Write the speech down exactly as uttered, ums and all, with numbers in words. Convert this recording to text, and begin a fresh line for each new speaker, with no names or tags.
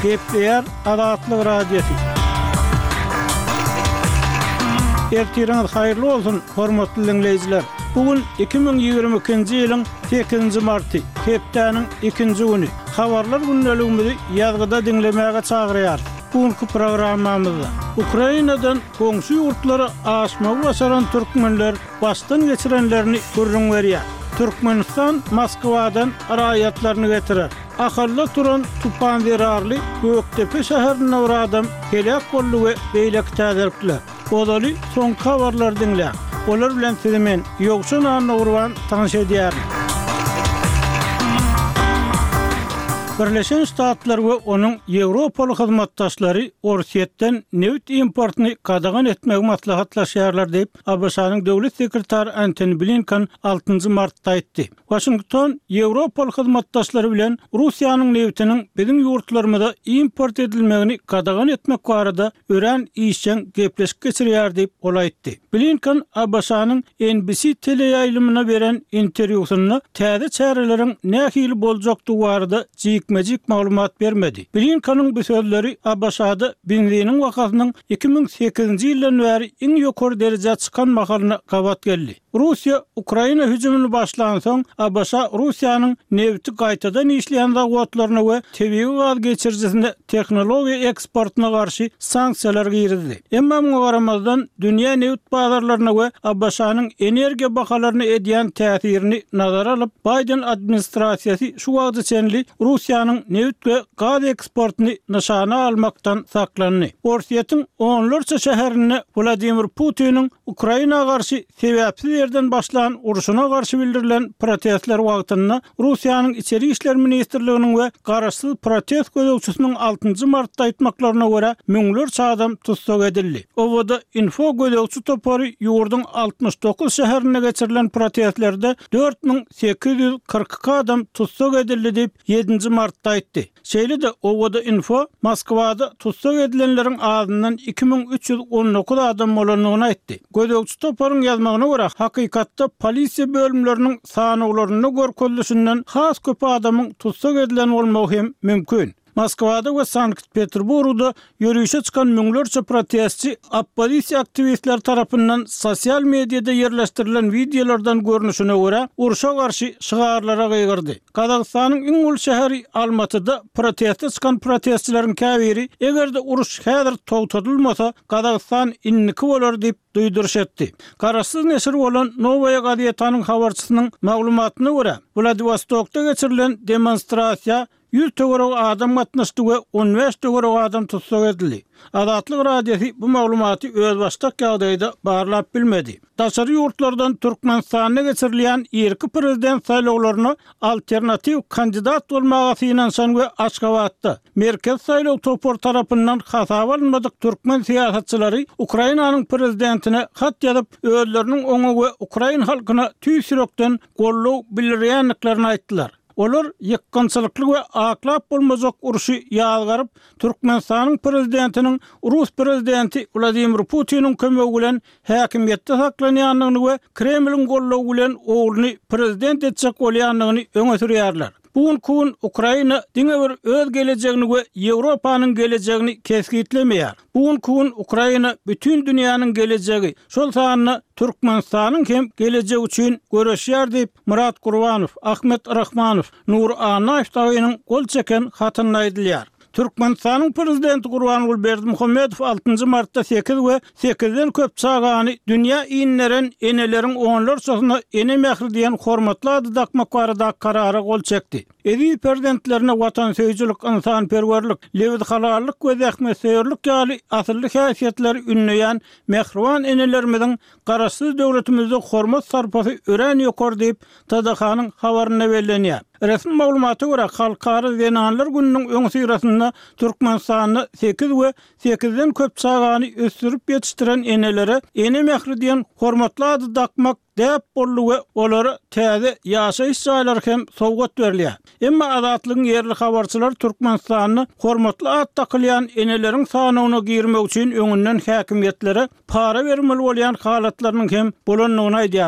Gepleyer Azatlyk Radiosu. Ertiriniz hayırlı olsun, hormatly dinleyijiler. Bugün iki bin ýygrimi ikinji ýylyň sekizinji marty, hepdeniň ikinji güni. Habarlar günneligimizi ýazgyda dinlemäge çagyrýar. Bugünkü programmamyzda Ukrainadan goňşy ýurtlara aşmagy başaran türkmenler baştan geçirenlerini görüň berýär. Türkmenistan Moskwadan araýatlaryny getirer. Ahalla turan tupan zerarly Göktepe şäherine uradym helak boldy we beýlek täziripdiler. Odaly soň habarlar dinlä. Olar bilen sizi men ýokşun anna urwan tanış edýär. Birleşen Ştatlar we onuň Ýewropaly hyzmatdaşlary Orsiýetden neft importyny kadagan etmegi maslahatlaşýarlar diýip A B S-nyň döwlet sekretary Antony Blinken altynjy martda aýtdy. Washington Ýewropaly hyzmatdaşlary bilen Russiýanyň neftiniň bizim ýurtlarymyza import edilmegini kadagan etmek barada ören işçen gepleşik geçirýär diýip ol aýtdy. Blinken A B S-nyň N B C teleýaýlymyna beren interwýusynda täze çäreleriň nähili boljakdygy barada mejik maglumat bermedi. Blinken'in bu sözleri A B S-da benzinin wakasynyň iki bin sekizinji ýyldan bäri iň ýokary derejede çykan mahalyna gabat geldi. Russiýa Ukraina hüjümini başlan soň A B S Russiýanyň nefti gaýtadan işleýän zawodlaryna we tebii gaz geçirjisinde tehnologiýa eksportyna garşy sanksiýalar gyrdy. Emma muňa garamazdan dünýä neft bazarlaryna we A B S-nyň energiýa bahalaryna edýän täsirini nazara alyp Biden administrasiýasy şu wagtda çenli Russiýanyň neft we gaz eksportyny nişana almakdan saklandy. Orsiýetiň onlarça şäherine Vladimir Putiniň Ukraina garşy sebäpsiz yerden başlayan uruşuna karşı bildirilen protestler wagtynda Russiýanyň içeri işler ministrliginiň we garaşsyz protest gözegçisiniň altynjy martda aýtmaklaryna görä müňlerçe adam tutsak edildi. Owada info gözegçi topary ýurduň altymyş dokuz şäherine geçirilen protestlerde dört bin sekiz ýüz kırk iki adam tutsak edildi diýip ýedinji martda aýtdy. Şeýle-de Owada info Moskwada tutsak edilenleriň azyndan iki bin üç ýüz on dokuz adam bolanyny aýtdy. Gözegçi toparyň ýazmagyna görä hakykatda polisiýa bölümleriniň sanawylaryny görkezlişinden has köp adamyň tutsak edilen bolmagy hem mümkin. Moskvada we Sankt-Peterburgda ýürüýüşe çykan müňlerçe protestçi opposisiýa aktivistler tarapyndan sosial mediada ýerleşdirilen videolardan görnüşine görä uruşa garşy şygarlara gygyrdy. Kazakstanyň iň ul şäheri Almatyda proteste çykan protestçileriň käbiri egerde uruş häzir togtatylmasa Kazakstan inniki bolar diýip duýdurşetdi. Garaşsyz neşir bolan Novaya gazetanyň habarçysynyň maglumatyna görä Vladivostokda geçirilen demonstrasiýa yüz töwerek adam gatnaşdy we on beş töwerek adam tutsak edildi. Azatlyk Radiosu bu maglumaty öz başdak ýagdaýda barlap bilmedi. Daşary ýurtlardan Türkmenistana geçirilýän ýerki prezident saýlawlaryna alternativ kandidat bolmagy finansan we Aşgabatda merkez saýlaw topor tarapyndan hasaba alınmadyk türkmen siýasatçylary Ukrainanyň prezidentine hat ýazyp özleriniň oňa we Ukraina halkyna tüýsürekden gollaw bildirýänliklaryny aýtdylar. Olar ýykgynçylykly we aklap bolmazak uruşy ýalgaryp Türkmenistanyň prezidentiniň Rus prezidenti Vladimir Putiniň kömegi bilen häkimiýetde saklanýanlygyny we Kremliň gollawy bilen ogluny prezident etjek bolýanlygyny öňe sürýärler. Bugün kun Ukraina diňe bir öz gelejegini we Ýewropanyň gelejegini kesgitlemeýär. Bugün kun Ukraina bütün dünýäniň gelejegi. Şol sanyny Türkmenistanyň hem gelejegi üçin göreşýär diýip Murat Gurbanow, Ahmet Rahmanow, Nur Anaýew gol çeken hatyny aýdylýar. Türkmenistanyň prezidenti Gurbanow Berdimuhammedow altynjy martda sekiz we sekizden köp çagany dünýä iňleriň eneleriň onlarçasyna ene mähri diýen hormatly ady dakmak barada karara gol çekdi. Edi prezidentlerine watansöýçilik, insanperwerlik, lewit halallyk we zähmetseýerlik ýaly asylly häsiýetleri ünleýän mehriban enelerimiziň garaşsyz döwletimizde hormat sarpasy ören ýokary diýip T D H-nyň habaryna bellenýär. Resmi maglumaty görä Halkara Wenanlar gününiň öň syrasynda Türkmenistany sekiz we sekizden köp çagany ösdürip ýetişdiren enelere ene mähri diýen hormatly ady dakmak däp boldy we olary täze ýaşaýyş ýaýlary hem sowgat berilýär. Emma azatlygyň ýerli habarçylar Türkmenistanyny hormatly ad takylýan eneleriň sanawyna girmek üçin öňünden häkimiýetlere para bermeli bolýan halatlarynyň hem bolanyny aýdýar.